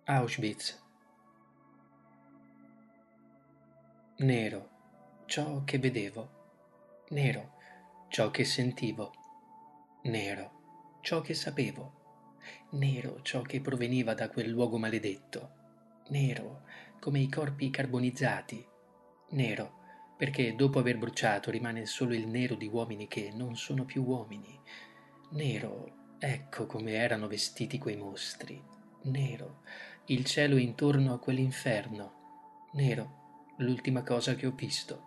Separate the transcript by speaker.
Speaker 1: Auschwitz. Nero, ciò che vedevo. Nero, ciò che sentivo. Nero, ciò che sapevo. Nero, ciò che proveniva da quel luogo maledetto. Nero, come i corpi carbonizzati. Nero, perché dopo aver bruciato rimane solo il nero di uomini che non sono più uomini. Nero, ecco come erano vestiti quei mostri. Nero, il cielo intorno a quell'inferno. Nero, l'ultima cosa che ho visto.